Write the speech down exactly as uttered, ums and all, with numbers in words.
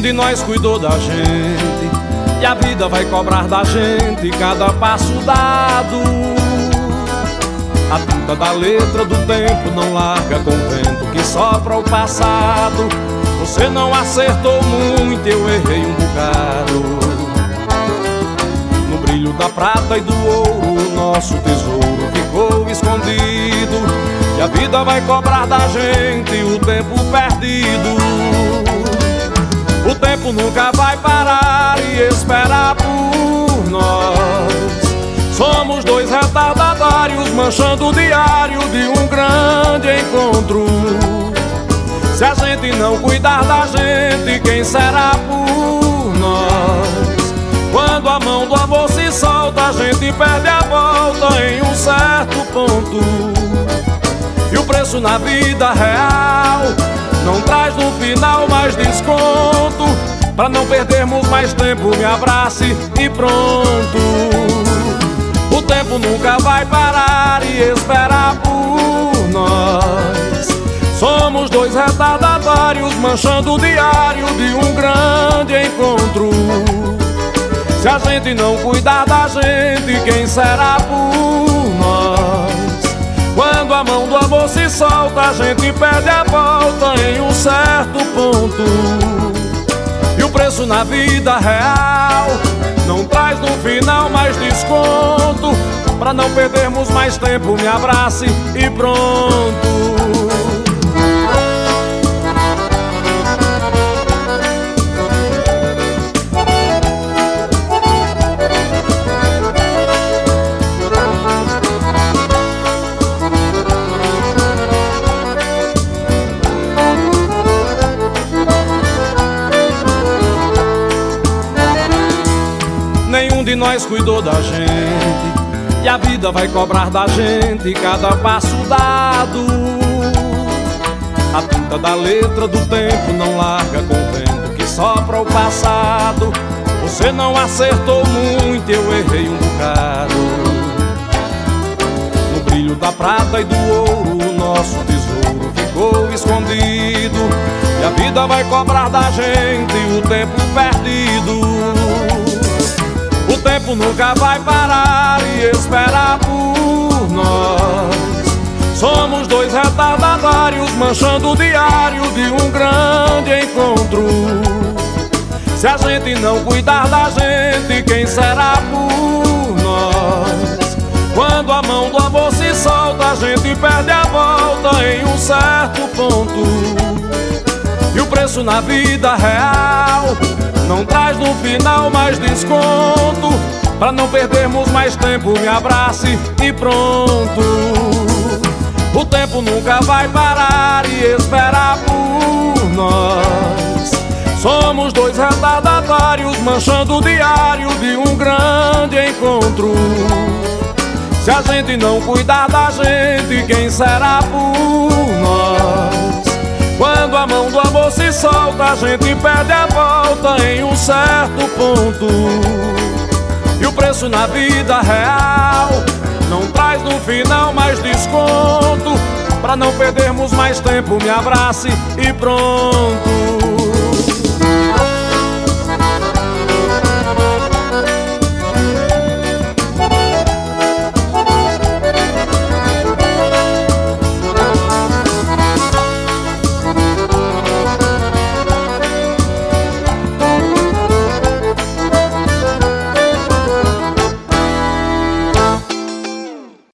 de nós cuidou da gente, e a vida vai cobrar da gente cada passo dado. A tinta da letra do tempo não larga com o vento que sopra o passado. Você não acertou muito, eu errei um bocado. No brilho da prata e do ouro, o nosso tesouro ficou escondido, e a vida vai cobrar da gente o tempo perdido. O tempo nunca vai parar e esperar por nós. Somos dois retardatários manchando o diário de um grande encontro. Se a gente não cuidar da gente, quem será por nós? Quando a mão do amor se solta, a gente perde a volta em um certo ponto. E o preço na vida real não traz no final mais desconto. Pra não perdermos mais tempo, me abrace e pronto. O tempo nunca vai parar e esperar por nós. Somos dois retardatários manchando o diário de um grande encontro. Se a gente não cuidar da gente, quem será por nós? Quando a mão do amor se solta, a gente perde a volta em um certo ponto. E o preço na vida real não traz no final mais desconto. Pra não perdermos mais tempo, me abrace e pronto. Nenhum de nós cuidou da gente, e a vida vai cobrar da gente cada passo dado. A tinta da letra do tempo não larga com o vento que sopra o passado. Você não acertou muito, eu errei um bocado. No brilho da prata e do ouro, o nosso tesouro ficou escondido, e a vida vai cobrar da gente o tempo perdido. O tempo nunca vai parar e esperar por nós. Somos dois retardatários manchando o diário de um grande encontro. Se a gente não cuidar da gente, quem será por nós? Quando a mão do amor se solta, a gente perde a volta em um certo ponto. E o preço na vida real não traz no final mais desconto. Pra não perdermos mais tempo, me abrace e pronto. O tempo nunca vai parar e esperar por nós. Somos dois retardatários manchando o diário de um grande encontro. Se a gente não cuidar da gente, quem será por nós? Quando a mão do amor se solta, a gente perde a volta em um certo ponto. E o preço na vida real não traz no final mais desconto. Pra não perdermos mais tempo, me abrace e pronto.